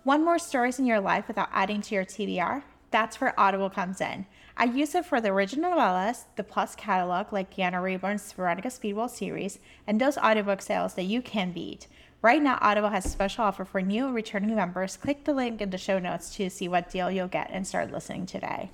Want more stories in your life without adding to your TBR? That's where Audible comes in. I use it for the original novellas, the Plus catalog like Deanna Rayburn's Veronica Speedwell series, and those audiobook sales that you can beat. Right now, Audible has a special offer for new and returning members. Click the link in the show notes to see what deal you'll get and start listening today.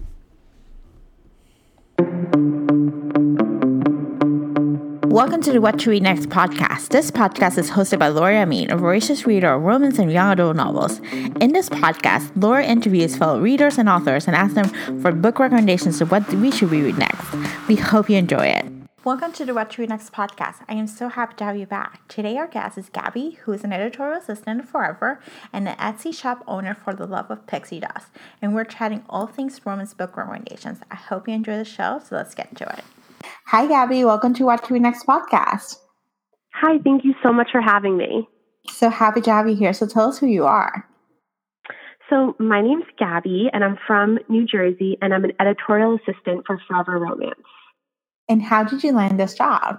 Welcome to the What to Read Next podcast. This podcast is hosted by Laura Amin, a voracious reader of romance and young adult novels. In this podcast, Laura interviews fellow readers and authors and asks them for book recommendations of what we should read next. We hope you enjoy it. Welcome to the What to Read Next podcast. I am so happy to have you back. Today our guest is Gabby, who is an editorial assistant at Forever and an Etsy shop owner for the love of pixie dust. And we're chatting all things romance book recommendations. I hope you enjoy the show, so let's get to it. Hi, Gabby. Welcome to What to Read Next podcast. Hi, thank you so much for having me. So happy to have you here. So tell us who you are. So my name's Gabby, and I'm from New Jersey, and I'm an editorial assistant for Forever Romance. And how did you land this job?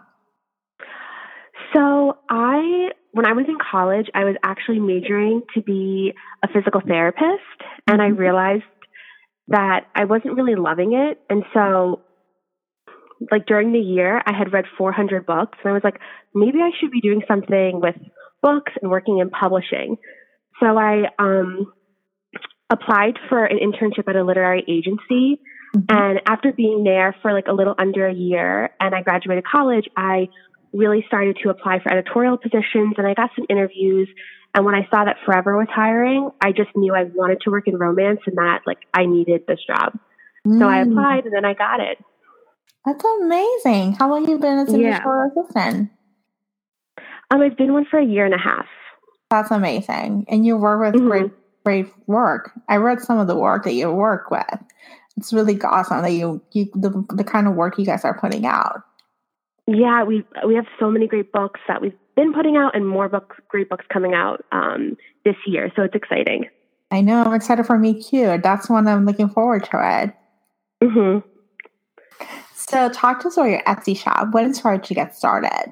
So when I was in college, I was actually majoring to be a physical therapist, and I realized that I wasn't really loving it. And so during the year, I had read 400 books, and I was like, maybe I should be doing something with books and working in publishing. So I applied for an internship at a literary agency. And after being there for a little under a year and I graduated college, I really started to apply for editorial positions and I got some interviews. And when I saw that Forever was hiring, I just knew I wanted to work in romance and that I needed this job. So I applied and then I got it. That's amazing. How long have you been as an editorial assistant? I've been one for a year and a half. That's amazing. And you work with great work. I read some of the work that you work with. It's really awesome that the kind of work you guys are putting out. Yeah, we have so many great books that we've been putting out and more great books coming out this year. So it's exciting. I know. I'm excited for Me Cute. That's one I'm looking forward to it. Mm-hmm. So talk to us about your Etsy shop. What inspired you to get started?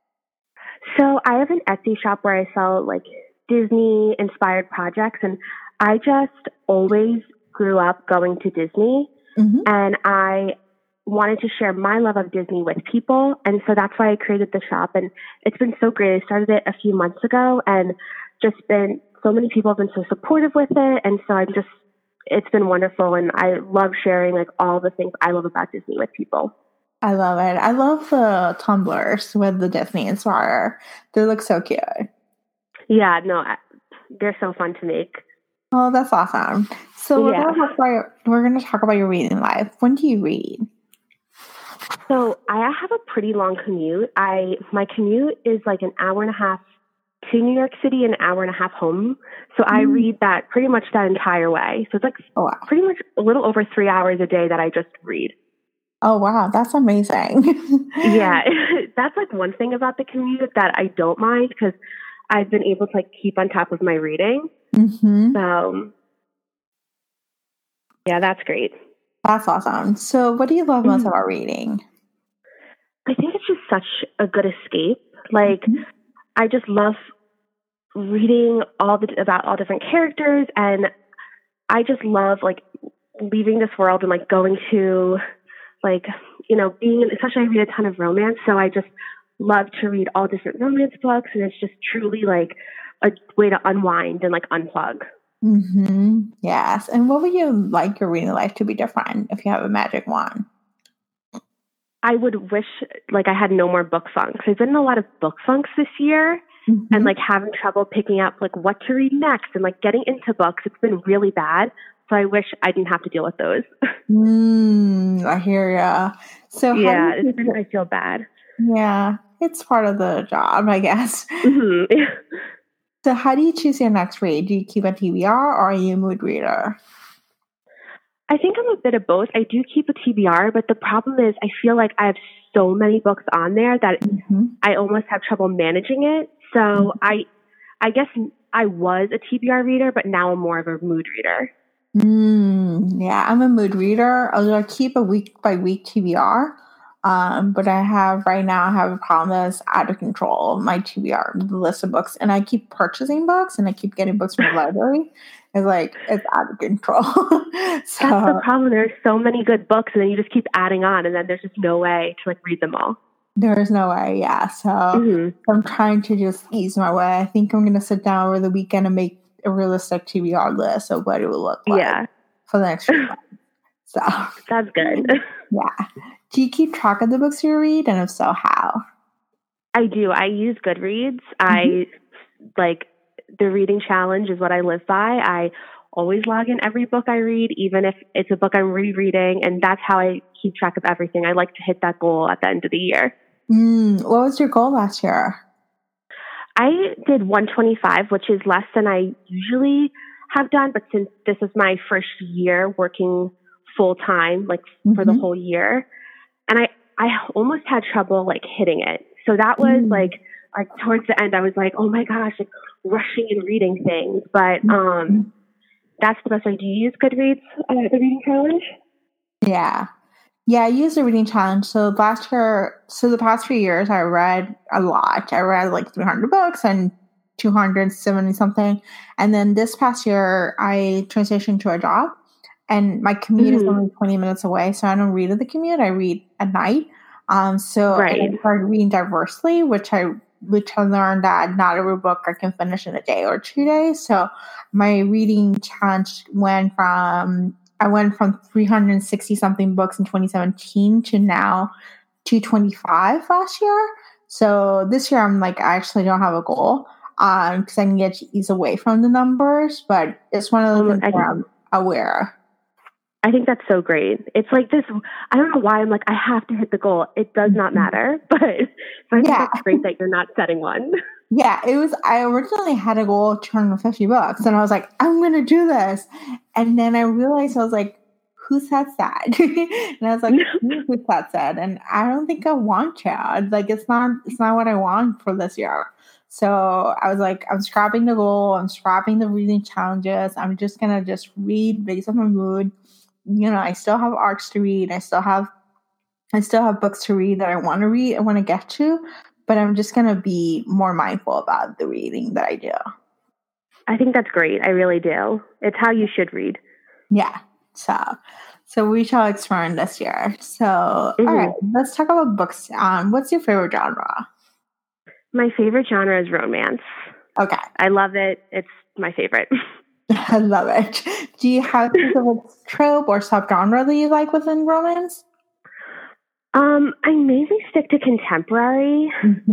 So I have an Etsy shop where I sell Disney-inspired projects. And I just always grew up going to Disney, and I wanted to share my love of Disney with people. And so that's why I created the shop. And it's been so great. I started it a few months ago and so many people have been so supportive with it. And so it's been wonderful. And I love sharing all the things I love about Disney with people. I love it. I love the tumblers with the Disney Inspire. They look so cute. Yeah, no, they're so fun to make. Oh, that's awesome. So we're going to talk about your reading life. When do you read? So I have a pretty long commute. My commute is an hour and a half to New York City, an hour and a half home. So I read that pretty much that entire way. So it's pretty much a little over 3 hours a day that I just read. Oh, wow. That's amazing. Yeah. That's one thing about the commute that I don't mind because I've been able to keep on top of my reading. So yeah, that's great. That's awesome. So what do you love most about reading? I think it's just such a good escape. I just love reading about all different characters, and I just love leaving this world and going to being especially I read a ton of romance, so I just love to read all different romance books, and it's just truly a way to unwind and unplug. Yes. And what would you like your reading life to be different if you have a magic wand? I would wish I had no more book funks. I've been in a lot of book funks this year and having trouble picking up what to read next and getting into books. It's been really bad. So I wish I didn't have to deal with those. I hear ya. So yeah, I feel bad. Yeah, it's part of the job, I guess. So how do you choose your next read? Do you keep a TBR or are you a mood reader? I think I'm a bit of both. I do keep a TBR, but the problem is I feel I have so many books on there that I almost have trouble managing it. So I guess I was a TBR reader, but now I'm more of a mood reader. Yeah, I'm a mood reader. I'll keep a week by week TBR, But I have a problem that's out of control. My TBR, the list of books, and I keep purchasing books and I keep getting books from the library. It's out of control. That's the problem. There's so many good books, and then you just keep adding on, and then there's just no way to like read them all. There is no way, yeah. So I'm trying to just ease my way. I think I'm going to sit down over the weekend and make a realistic TBR list of what it will look like for the next few months. So that's good. Yeah. Do you keep track of the books you read, and if so, how? I do. I use Goodreads. I like the reading challenge is what I live by. I always log in every book I read, even if it's a book I'm rereading, and that's how I keep track of everything. I like to hit that goal at the end of the year. What was your goal last year? I did 125, which is less than I usually have done, but since this is my first year working full time, like for the whole year, and I almost had trouble like hitting it. So that was like towards the end, I was like, oh my gosh, like rushing and reading things. But that's the best way. Do you use Goodreads, the reading challenge? Yeah. Yeah, I used the reading challenge. So the past few years, I read a lot. I read like 300 books and 270 something. And then this past year, I transitioned to a job. And my commute is only 20 minutes away, so I don't read at the commute. I read at night. So I started reading diversely, which I learned that not every book I can finish in a day or 2 days. So my reading challenge went from 360 something books in 2017 to now 225 last year. So this year I'm like, I actually don't have a goal because I can get to ease away from the numbers, but it's one of the things where I'm aware. I think that's so great. It's like this, I don't know why I'm like, I have to hit the goal. It does not matter, but I think it's great that you're not setting one. Yeah, I originally had a goal of 250 bucks and I was like, I'm going to do this. And then I realized I was like, who sets that? And I was like, who sets that? And I don't think I want to. Like, it's not what I want for this year. So I was like, I'm scrapping the goal. I'm scrapping the reading challenges. I'm just going to just read based on my mood. You know, I still have arcs to read. I still have books to read that I want to read. I want to get to, but I'm just going to be more mindful about the reading that I do. I think that's great. I really do. It's how you should read. Yeah. So we shall experiment this year. So, all right, let's talk about books. What's your favorite genre? My favorite genre is romance. Okay. I love it. It's my favorite. I love it. Do you have a specific trope or subgenre that you like within romance? I mainly stick to contemporary.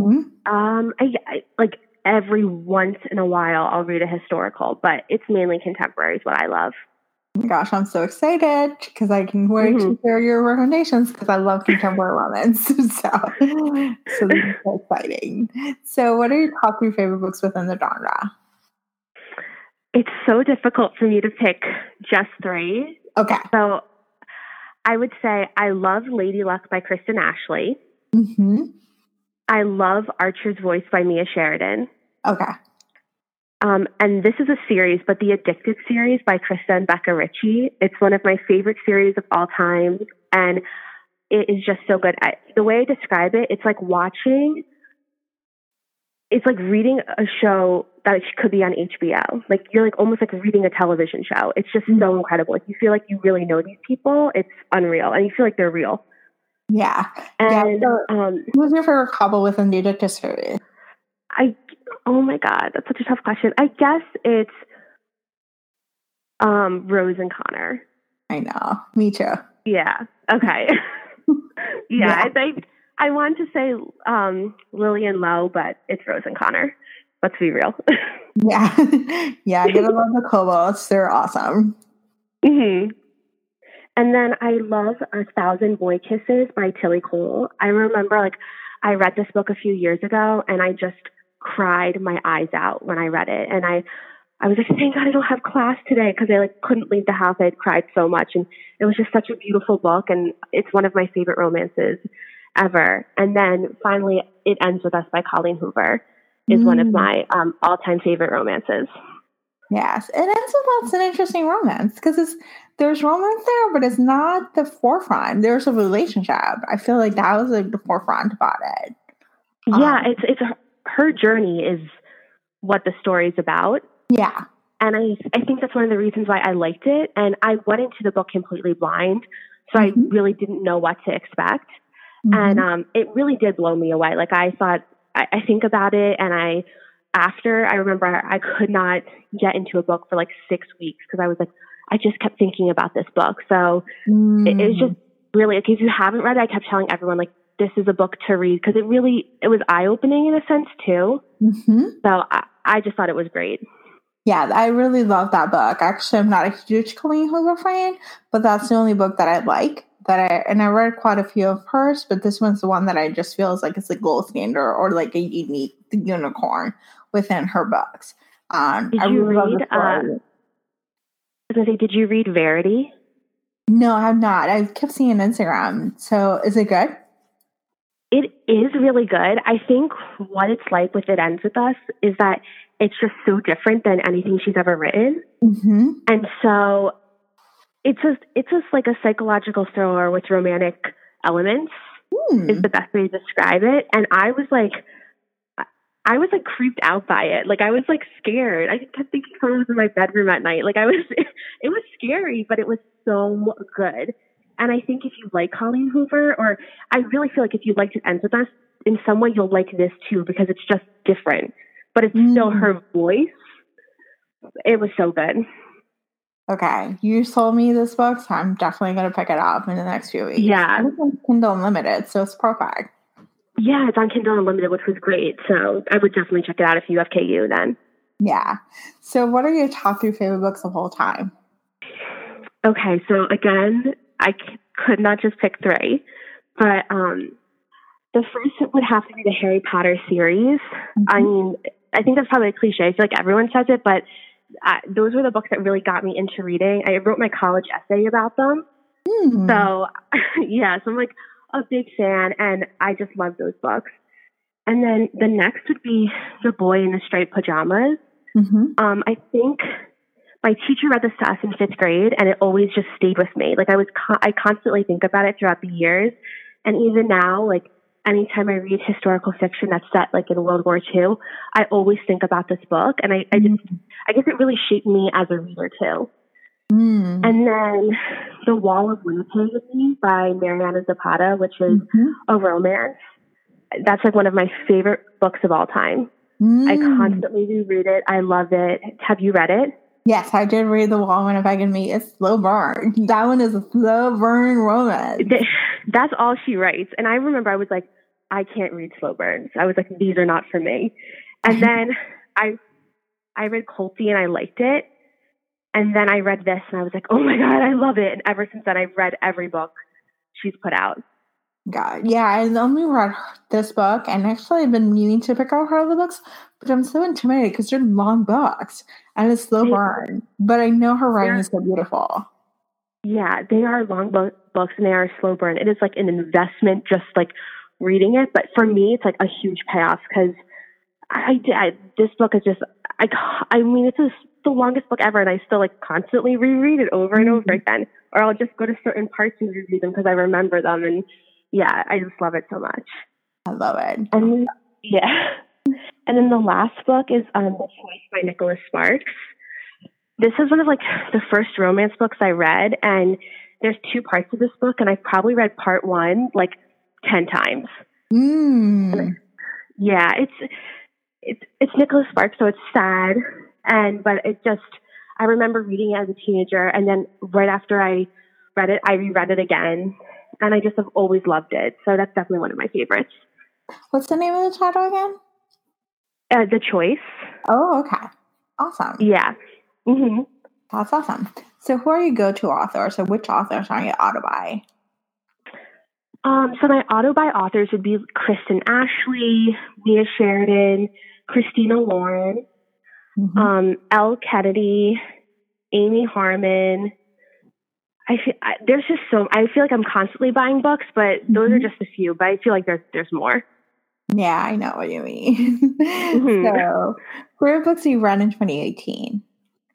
I like every once in a while I'll read a historical, but it's mainly contemporary is what I love. Oh my gosh, I'm so excited because I can wait to hear your recommendations because I love contemporary romance. So this is so exciting. So what are your top 3 favorite books within the genre? It's so difficult for me to pick just 3. Okay. So I would say I love Lady Luck by Kristen Ashley. I love Archer's Voice by Mia Sheridan. Okay. And this is a series, but the Addicted series by Krista and Becca Ritchie. It's one of my favorite series of all time. And it is just so good. The way I describe it, it's like reading a show that could be on HBO. Like you're like almost like reading a television show. It's just so incredible. Like you feel like you really know these people. It's unreal. And you feel like they're real. Yeah. And who's your favorite couple within the Addicted series? Oh my God, that's such a tough question. I guess it's Rose and Connor. I know. Me too. Yeah. Okay. Yeah. I want to say Lily and Lo, but it's Rose and Connor. Let's be real. Yeah. Yeah, I gotta love the Kobolds. They're awesome. And then I love 1,000 Boy Kisses by Tilly Cole. I remember I read this book a few years ago and I just cried my eyes out when I read it. And I was like, thank God I don't have class today because I couldn't leave the house. I had cried so much. And it was just such a beautiful book. And it's one of my favorite romances ever. And then finally It Ends With Us by Colleen Hoover is one of my all-time favorite romances. Yes, it ends up as an interesting romance because there's romance there, but it's not the forefront. There's a relationship. I feel like that was like the forefront about it. Yeah, it's her journey is what the story is about. Yeah. And I think that's one of the reasons why I liked it. And I went into the book completely blind, so I really didn't know what to expect. And it really did blow me away. Like I thought, I think about it, and I remember I could not get into a book for like 6 weeks because I was like, I just kept thinking about this book. So it was just really, like, if you haven't read it, I kept telling everyone, like, this is a book to read because it was eye-opening in a sense too. So I just thought it was great. Yeah, I really love that book. Actually, I'm not a huge Colleen Hoover fan, but that's the only book that I like. And I read quite a few of hers, but this one's the one that I just feel like it's a gold standard or like a unique unicorn within her books. Did you read Verity? No, I have not. I kept seeing Instagram. So is it good? It is really good. I think what it's like with It Ends With Us is that it's just so different than anything she's ever written. And so it's just like a psychological thriller with romantic elements is the best way to describe it. And I was like creeped out by it. Like I was like scared. I kept thinking someone was in my bedroom at night. Like it was scary, but it was so good. And I think if you like Colleen Hoover, or I really feel like if you liked It Ends With Us, in some way you'll like this too because it's just different, but it's still her voice. It was so good. Okay, you sold me this book, so I'm definitely going to pick it up in the next few weeks. Yeah. It's on Kindle Unlimited, so it's perfect. Yeah, it's on Kindle Unlimited, which was great. So I would definitely check it out if you have KU then. Yeah. So what are your top 3 favorite books of all time? Okay, so again, I could not just pick 3, but the first would have to be the Harry Potter series. I mean, I think that's probably a cliche. I feel like everyone says it, but those were the books that really got me into reading. I wrote my college essay about them. So, yeah, so I'm like a big fan, and I just love those books. And then the next would be The Boy in the Striped Pajamas. I think my teacher read this to us in 5th grade, and it always just stayed with me. Like I constantly think about it throughout the years. And even now, like anytime I read historical fiction that's set like in World War II, I always think about this book. And I guess it really shaped me as a reader too. And then The Wall of Winnipeg by Mariana Zapata, which is a romance. That's like one of my favorite books of all time. I constantly reread it. I love it. Have you read it? Yes, I did read The Wall of Winnipeg and Me. It's slow burn. That one is a slow burn romance. That's all she writes. And I remember I was like, I can't read slow burns. I was like, these are not for me. And then I read Colty and I liked it. And then I read this and I was like, oh my God, I love it. And ever since then, I've read every book she's put out. God, yeah, I only read this book, and actually I've been meaning to pick out her other books, but I'm so intimidated because they're long books and it's slow burn. But I know her writing is so beautiful. Yeah, they are long books and they are slow burn. It is like an investment just like reading it, but for me, it's like a huge payoff because this book is just I mean it's the longest book ever, and I still like constantly reread it over and over again, or I'll just go to certain parts and reread them because I remember them. And yeah, I just love it so much. I love it. And and then the last book is The Choice by Nicholas Sparks. This is one of like the first romance books I read, and there's 2 parts of this book, and I've probably read part 1 like 10 times. Yeah, it's Nicholas Sparks, so it's sad, but it just I remember reading it as a teenager, and then right after I read it, I reread it again, and I just have always loved it. So that's definitely one of my favorites. What's the name of the title again? The Choice. Oh, okay. Awesome. Yeah. That's awesome. So who are your go-to authors? So which authors are you auto-buy? So my auto-buy authors would be Kristen Ashley, Mia Sheridan, Christina Lauren, Elle Kennedy, Amy Harmon. I feel like I'm constantly buying books, but those are just a few. But I feel like there's more. Yeah, I know what you mean. So, what books you read in 2018?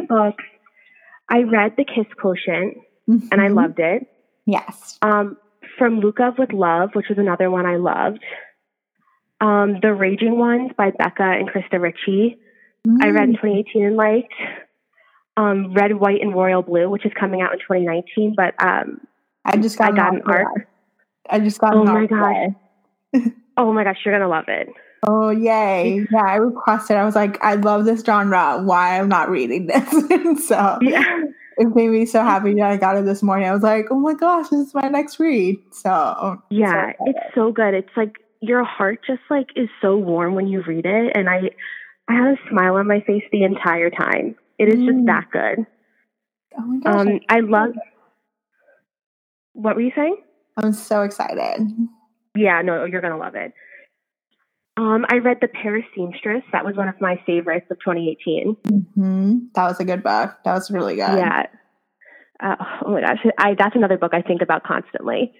books, I read The Kiss Quotient, and I loved it. Yes. From Luca with Love, which was another one I loved. The Raging Ones by Becca and Krista Ritchie, I read in 2018 and liked. Red, White, and Royal Blue, which is coming out in 2019, but I got an ARC. I just got an ARC. Oh my gosh, you're gonna love it. Oh yay! Yeah, I requested. I was like, I love this genre. Why I'm not reading this? So it made me so happy that I got it this morning. I was like, oh my gosh, this is my next read. So yeah, it's so good. It's like your heart just like is so warm when you read it, and I had a smile on my face the entire time. It is just that good. Oh my gosh! I love. What were you saying? I'm so excited. Yeah, no, you're gonna love it. I read The Paris Seamstress. That was one of my favorites of 2018. That was a good book. That was really good. Yeah. Oh my gosh, that's another book I think about constantly.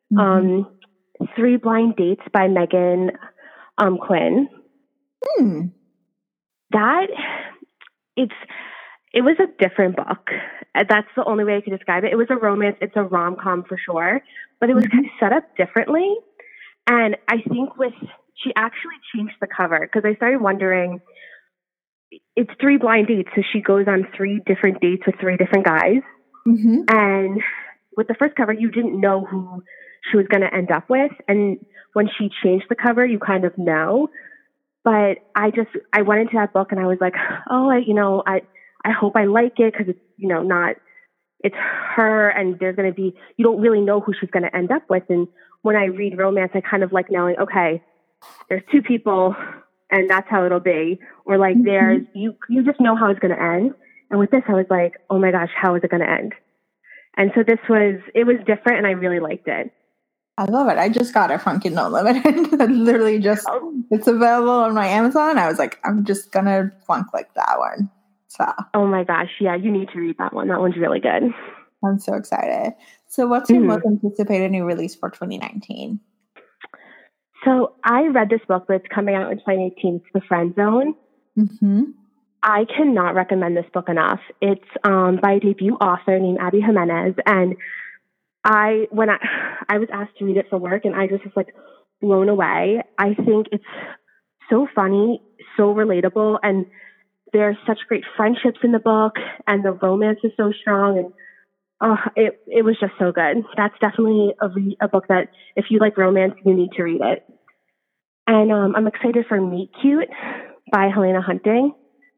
3 Blind Dates by Megan Quinn. That it was a different book. That's the only way I could describe it. It was a romance. It's a rom-com for sure, but it was kind of set up differently. And I think she actually changed the cover because I started wondering, it's 3 blind dates. So she goes on 3 different dates with 3 different guys. And with the first cover, you didn't know who she was going to end up with. And when she changed the cover, you kind of know. But I went into that book and I was like, oh, I hope I like it because it's, it's her and there's going to be, you don't really know who she's going to end up with. And when I read romance, I kind of like knowing, okay, there's 2 people and that's how it'll be. Or like there's, you just know how it's going to end. And with this, I was like, oh my gosh, how is it going to end? And so it was different and I really liked it. I love it. I just got it from Kindle Unlimited. Literally it's available on my Amazon. I was like, I'm just going to flunk like that one. So. Oh my gosh. Yeah, you need to read that one. That one's really good. I'm so excited. So what's your most anticipated new release for 2019? So I read this book, but it's coming out in 2018. It's The Friend Zone. I cannot recommend this book enough. It's by a debut author named Abby Jimenez. And when I was asked to read it for work, and I just was like blown away. I think it's so funny, so relatable, and there's such great friendships in the book, and the romance is so strong, and it was just so good. That's definitely a book that if you like romance, you need to read it. And I'm excited for Meet Cute by Helena Hunting.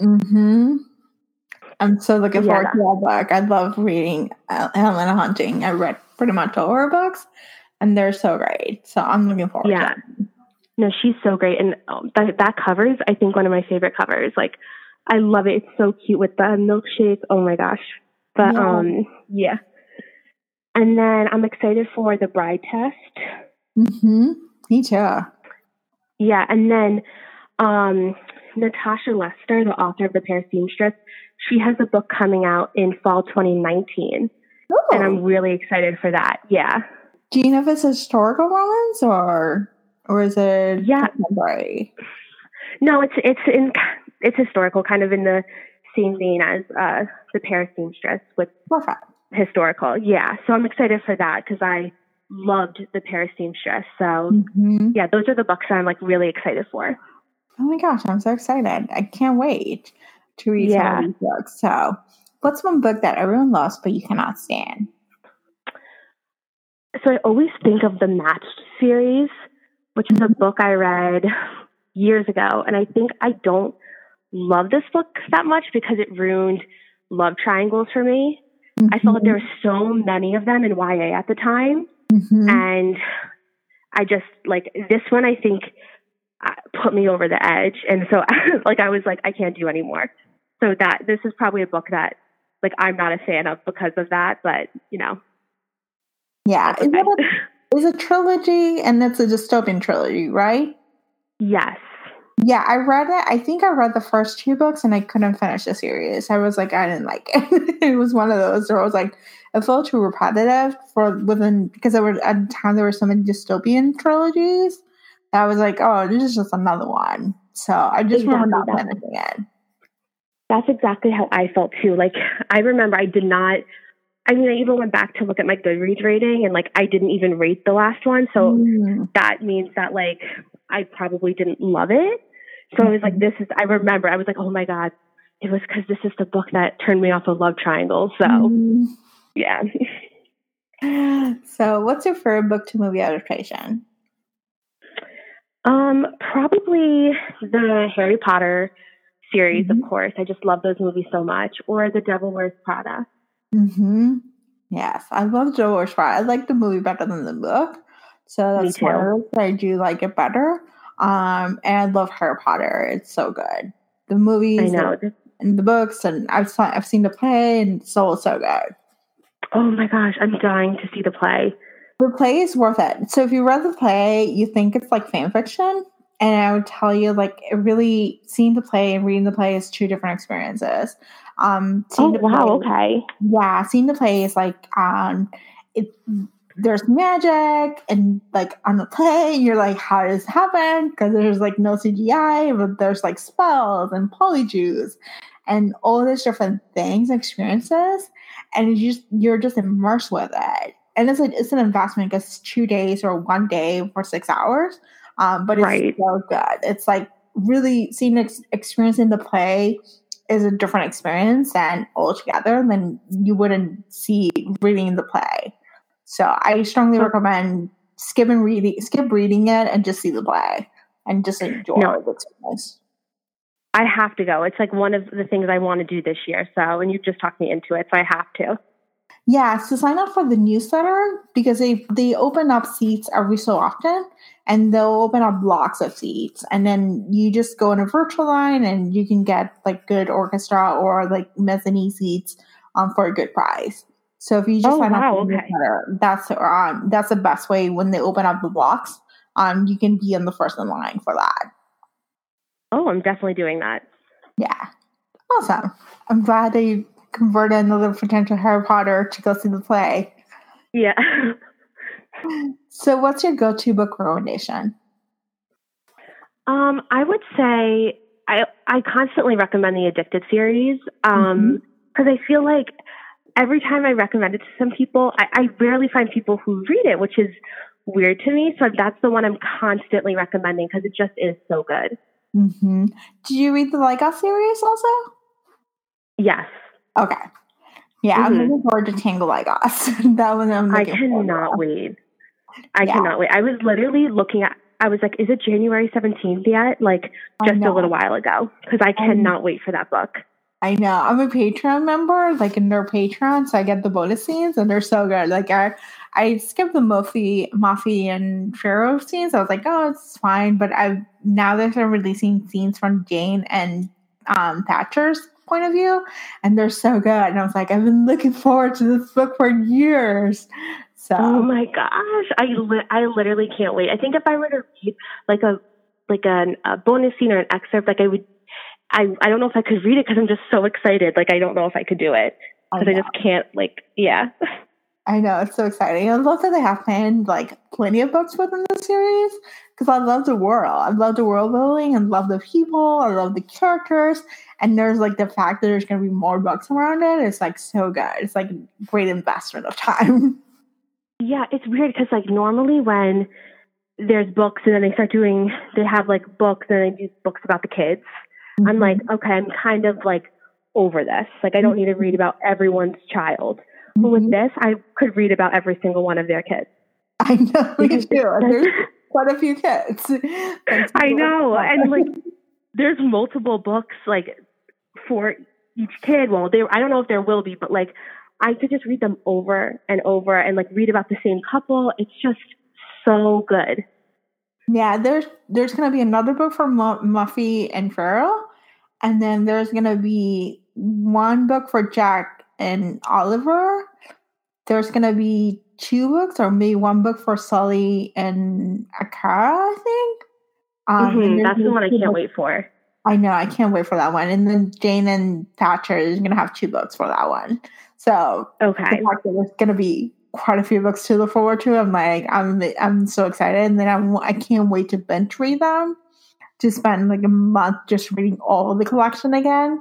I'm so looking forward to that book. I love reading Helena Hunting. I read pretty much all her books, and they're so great. So I'm looking forward to it. No, she's so great. And that cover is, I think, one of my favorite covers. Like, I love it. It's so cute with the milkshake. Oh my gosh. But yeah. And then I'm excited for The Bride Test. Me too. Yeah. And then Natasha Lester, the author of The Paris Seamstress, she has a book coming out in fall 2019. And I'm really excited for that. Yeah. Do you know if it's a historical romance or is it contemporary? No, it's historical, kind of in the same vein as The Paris Seamstress with historical. Yeah. So I'm excited for that because I loved The Paris Seamstress. So yeah, those are the books that I'm like really excited for. Oh my gosh, I'm so excited. I can't wait to read some of these books. So what's one book that everyone loves but you cannot stand? So I always think of the Matched series, which is a book I read years ago. And I think I don't love this book that much because it ruined love triangles for me. I felt like there were so many of them in YA at the time. And I just like this one, I think put me over the edge. And so I was like, I can't do anymore. So this is probably a book that like, I'm not a fan of because of that, but Yeah. Okay. Is it a trilogy and it's a dystopian trilogy, right? Yes. Yeah, I read it. I think I read the first 2 books and I couldn't finish the series. I was like, I didn't like it. It was one of those where I was like, it felt too repetitive because at the time there were so many dystopian trilogies. I was like, oh, this is just another one. So I just remember not finishing it. that's exactly how I felt too. Like, I remember I even went back to look at my Goodreads rating, and like, I didn't even rate the last one. So that means that like, I probably didn't love it. So I was like, I remember I was like, oh my God, it was because this is the book that turned me off of love triangles. So yeah. So what's your favorite book to movie adaptation? Probably the Harry Potter series, of course. I just love those movies so much. Or The Devil Wears Prada. Yes, I love Devil Wears Prada. I like the movie better than the book. So that's why I do like it better. And I love Harry Potter. It's so good. The movies and the books, and I've seen the play, and it's so good. Oh my gosh, I'm dying to see the play. The play is worth it. So if you read the play, you think it's like fan fiction, and I would tell you, like, it really, seeing the play and reading the play is two different experiences. Okay. Yeah, seeing the play is like there's magic and like on the play, and you're like, how does this happen? Because there's like no CGI, but there's like spells and polyjuice and all these different things, experiences, and you're just immersed with it. And it's an investment because it's 2 days or 1 day for 6 hours. But it's so good. It's like really seeing experiencing the play is a different experience than altogether than you wouldn't see reading the play. So I strongly recommend skip reading it and just see the play and just enjoy the experience. I have to go. It's like one of the things I want to do this year. So, and you just talked me into it, so I have to. Yeah, so sign up for the newsletter because they open up seats every so often, and they'll open up blocks of seats, and then you just go in a virtual line and you can get like good orchestra or like mezzanine seats for a good price. So if you just sign up for the newsletter, that's the best way when they open up the blocks. You can be in the first in line for that. Oh, I'm definitely doing that. Yeah, awesome. I'm glad that you converted another potential Harry Potter to go see the play. Yeah. So what's your go-to book recommendation? I would say I constantly recommend the Addicted series because I feel like every time I recommend it to some people, I rarely find people who read it, which is weird to me. So that's the one I'm constantly recommending because it just is so good. Did you read the Lagos series also? Yes. Okay. Yeah, I'm looking forward to Tangle Lagos. That one I cannot wait. I cannot wait. I was literally looking at, I was like, is it January 17th yet? Like, just a little while ago. Because I cannot wait for that book. I know. I'm a Patreon member, like in their Patreon, so I get the bonus scenes, and they're so good. Like, I skipped the Muffy and Pharaoh scenes. I was like, oh, it's fine. But now they're releasing scenes from Jane and Thatcher's point of view, and they're so good. And I was like, I've been looking forward to this book for years. So, oh my gosh, I literally can't wait. I think if I were to read like a bonus scene or an excerpt, like I don't know if I could read it because I'm just so excited. Like, I don't know if I could do it because I just can't. Like, yeah. I know, it's so exciting. I love that they have planned like plenty of books within the series because I love the world. I love the world building and love the people. I love the characters. And there's like the fact that there's going to be more books around it. It's like so good. It's like a great investment of time. Yeah, it's weird because like normally when there's books and then they have like books and they do books about the kids. I'm like, okay, I'm kind of like over this. Like, I don't need to read about everyone's child. But with this, I could read about every single one of their kids. I know, me too. There's quite a few kids. I know. And like, there's multiple books like for each kid. Well, I don't know if there will be, but like, I could just read them over and over and like read about the same couple. It's just so good. Yeah, there's going to be another book for Muffy and Pharaoh, and then there's going to be one book for Jack and Oliver. There's going to be 2 books or maybe 1 book for Sully and Akara, I think. That's the one I can't wait for. I know, I can't wait for that one. And then Jane and Thatcher is going to have 2 books for that one. So the fact that there's going to be quite a few books to look forward to, I'm like, I'm so excited. And then I can't wait to binge read them, to spend like a month just reading all of the collection again.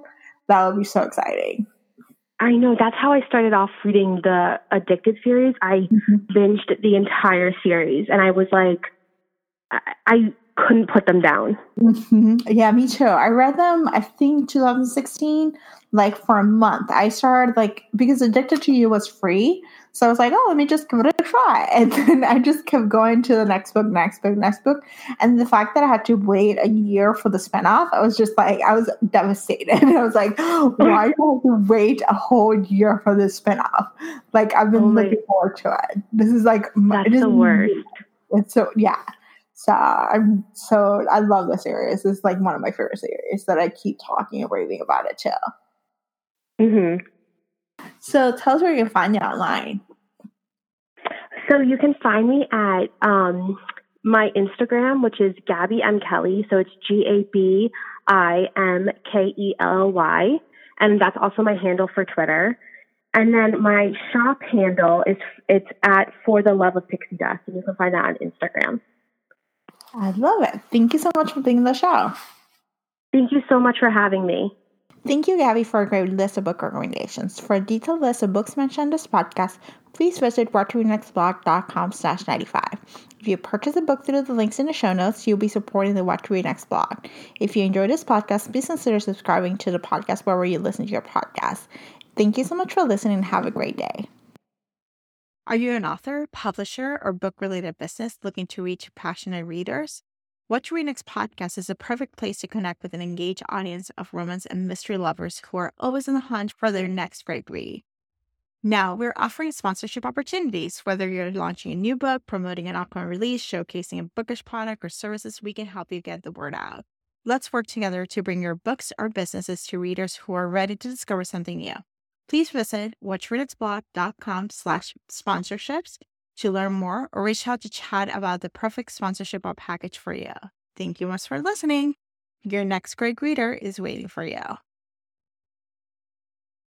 That would be so exciting. I know. That's how I started off reading the Addicted series. I binged the entire series, and I was like, I couldn't put them down. Yeah, me too. I read them, I think 2016, like for a month. I started because Addicted to You was free. So I was like, oh, let me just give it a try. And then I just kept going to the next book. And the fact that I had to wait a year for the spinoff, I was just like, I was devastated. I was like, why do I have to wait a whole year for this spinoff? Like, I've been looking forward to it. This is like, that's the worst. It's so, yeah. So I love the series. It's like one of my favorite series that I keep talking and raving about it too. So tell us where you can find you online. So you can find me at my Instagram, which is Gabby M. Kelly. So it's GABIMKELLY. And that's also my handle for Twitter. And then my shop handle it's at For the Love of Pixie Dust. And you can find that on Instagram. I love it. Thank you so much for being on the show. Thank you so much for having me. Thank you, Gabby, for a great list of book recommendations. For a detailed list of books mentioned in this podcast, please visit whattoreadnextblog.com/95. If you purchase a book through the links in the show notes, you'll be supporting the What to Read Next blog. If you enjoyed this podcast, please consider subscribing to the podcast wherever you listen to your podcast. Thank you so much for listening and have a great day. Are you an author, publisher, or book-related business looking to reach passionate readers? What to Read Next podcast is a perfect place to connect with an engaged audience of romance and mystery lovers who are always on the hunt for their next great read. Now, we're offering sponsorship opportunities. Whether you're launching a new book, promoting an upcoming release, showcasing a bookish product or services, we can help you get the word out. Let's work together to bring your books or businesses to readers who are ready to discover something new. Please visit whattoreadnextblog.com/sponsorships to learn more or reach out to chat about the perfect sponsorship or package for you. Thank you much for listening. Your next great reader is waiting for you.